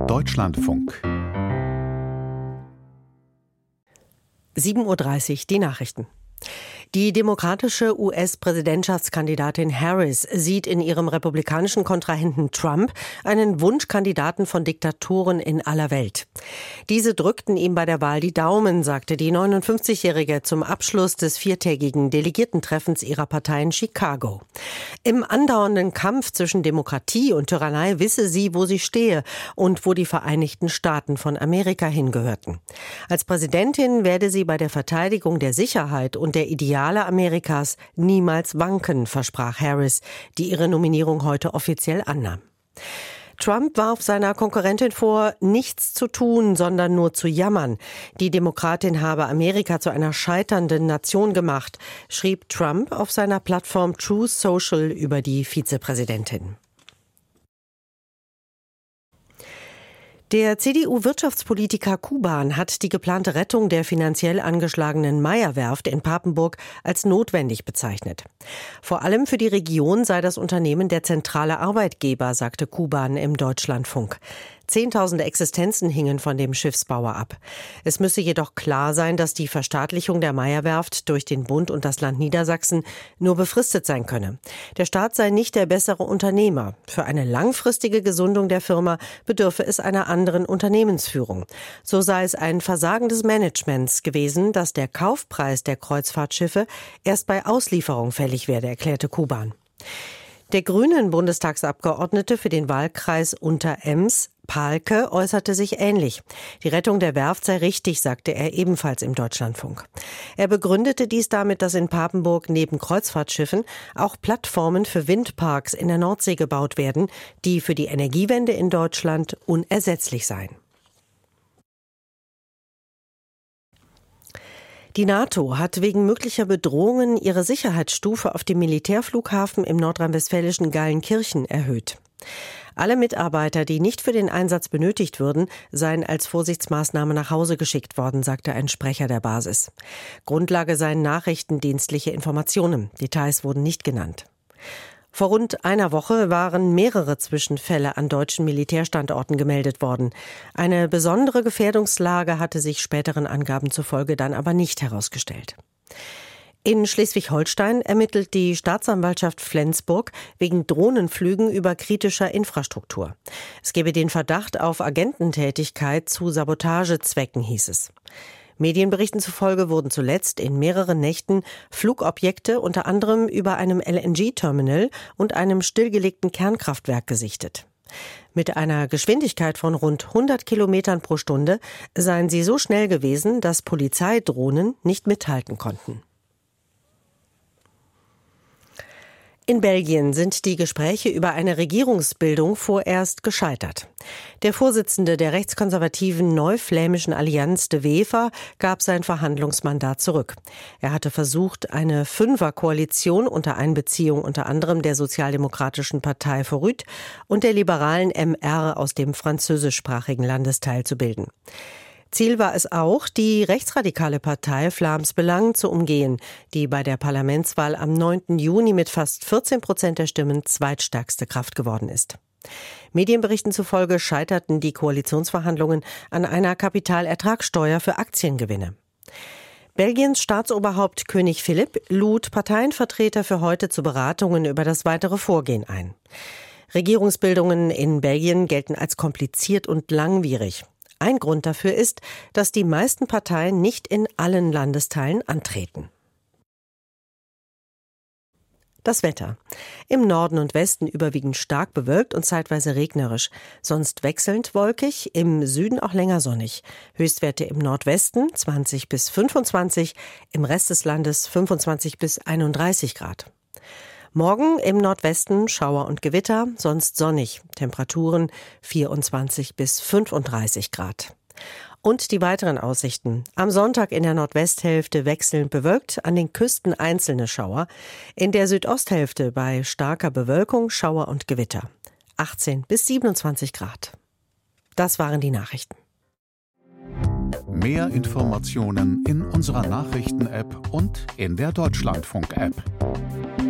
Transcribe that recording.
Deutschlandfunk 7:30 Uhr, die Nachrichten. Die demokratische US-Präsidentschaftskandidatin Harris sieht in ihrem republikanischen Kontrahenten Trump einen Wunschkandidaten von Diktatoren in aller Welt. Diese drückten ihm bei der Wahl die Daumen, sagte die 59-Jährige zum Abschluss des viertägigen Delegiertentreffens ihrer Partei in Chicago. Im andauernden Kampf zwischen Demokratie und Tyrannei wisse sie, wo sie stehe und wo die Vereinigten Staaten von Amerika hingehörten. Als Präsidentin werde sie bei der Verteidigung der Sicherheit und der Ideale Amerikas niemals wanken, versprach Harris, die ihre Nominierung heute offiziell annahm. Trump warf seiner Konkurrentin vor, nichts zu tun, sondern nur zu jammern. Die Demokratin habe Amerika zu einer scheiternden Nation gemacht, schrieb Trump auf seiner Plattform Truth Social über die Vizepräsidentin. Der CDU-Wirtschaftspolitiker Kuban hat die geplante Rettung der finanziell angeschlagenen Meyer-Werft in Papenburg als notwendig bezeichnet. Vor allem für die Region sei das Unternehmen der zentrale Arbeitgeber, sagte Kuban im Deutschlandfunk. Zehntausende Existenzen hingen von dem Schiffsbauer ab. Es müsse jedoch klar sein, dass die Verstaatlichung der Meyer-Werft durch den Bund und das Land Niedersachsen nur befristet sein könne. Der Staat sei nicht der bessere Unternehmer. Für eine langfristige Gesundung der Firma bedürfe es einer anderen Unternehmensführung. So sei es ein Versagen des Managements gewesen, dass der Kaufpreis der Kreuzfahrtschiffe erst bei Auslieferung fällig werde, erklärte Kuban. Der grünen Bundestagsabgeordnete für den Wahlkreis Unterems, Pahlke, äußerte sich ähnlich. Die Rettung der Werft sei richtig, sagte er ebenfalls im Deutschlandfunk. Er begründete dies damit, dass in Papenburg neben Kreuzfahrtschiffen auch Plattformen für Windparks in der Nordsee gebaut werden, die für die Energiewende in Deutschland unersetzlich seien. Die NATO hat wegen möglicher Bedrohungen ihre Sicherheitsstufe auf dem Militärflughafen im nordrhein-westfälischen Geilenkirchen erhöht. Alle Mitarbeiter, die nicht für den Einsatz benötigt würden, seien als Vorsichtsmaßnahme nach Hause geschickt worden, sagte ein Sprecher der Basis. Grundlage seien nachrichtendienstliche Informationen. Details wurden nicht genannt. Vor rund einer Woche waren mehrere Zwischenfälle an deutschen Militärstandorten gemeldet worden. Eine besondere Gefährdungslage hatte sich späteren Angaben zufolge dann aber nicht herausgestellt. In Schleswig-Holstein ermittelt die Staatsanwaltschaft Flensburg wegen Drohnenflügen über kritischer Infrastruktur. Es gebe den Verdacht auf Agententätigkeit zu Sabotagezwecken, hieß es. Medienberichten zufolge wurden zuletzt in mehreren Nächten Flugobjekte unter anderem über einem LNG-Terminal und einem stillgelegten Kernkraftwerk gesichtet. Mit einer Geschwindigkeit von rund 100 Kilometern pro Stunde seien sie so schnell gewesen, dass Polizeidrohnen nicht mithalten konnten. In Belgien sind die Gespräche über eine Regierungsbildung vorerst gescheitert. Der Vorsitzende der rechtskonservativen Neuflämischen Allianz De Wever gab sein Verhandlungsmandat zurück. Er hatte versucht, eine Fünferkoalition unter Einbeziehung unter anderem der sozialdemokratischen Partei Forüt und der liberalen MR aus dem französischsprachigen Landesteil zu bilden. Ziel war es auch, die rechtsradikale Partei Vlaams Belang zu umgehen, die bei der Parlamentswahl am 9. Juni mit fast 14% der Stimmen zweitstärkste Kraft geworden ist. Medienberichten zufolge scheiterten die Koalitionsverhandlungen an einer Kapitalertragssteuer für Aktiengewinne. Belgiens Staatsoberhaupt König Philipp lud Parteienvertreter für heute zu Beratungen über das weitere Vorgehen ein. Regierungsbildungen in Belgien gelten als kompliziert und langwierig. Ein Grund dafür ist, dass die meisten Parteien nicht in allen Landesteilen antreten. Das Wetter. Im Norden und Westen überwiegend stark bewölkt und zeitweise regnerisch. Sonst wechselnd wolkig, im Süden auch länger sonnig. Höchstwerte im Nordwesten 20 bis 25, im Rest des Landes 25 bis 31 Grad. Morgen im Nordwesten Schauer und Gewitter, sonst sonnig. Temperaturen 24 bis 35 Grad. Und die weiteren Aussichten. Am Sonntag in der Nordwesthälfte wechselnd bewölkt, an den Küsten einzelne Schauer. In der Südosthälfte bei starker Bewölkung Schauer und Gewitter. 18 bis 27 Grad. Das waren die Nachrichten. Mehr Informationen in unserer Nachrichten-App und in der Deutschlandfunk-App.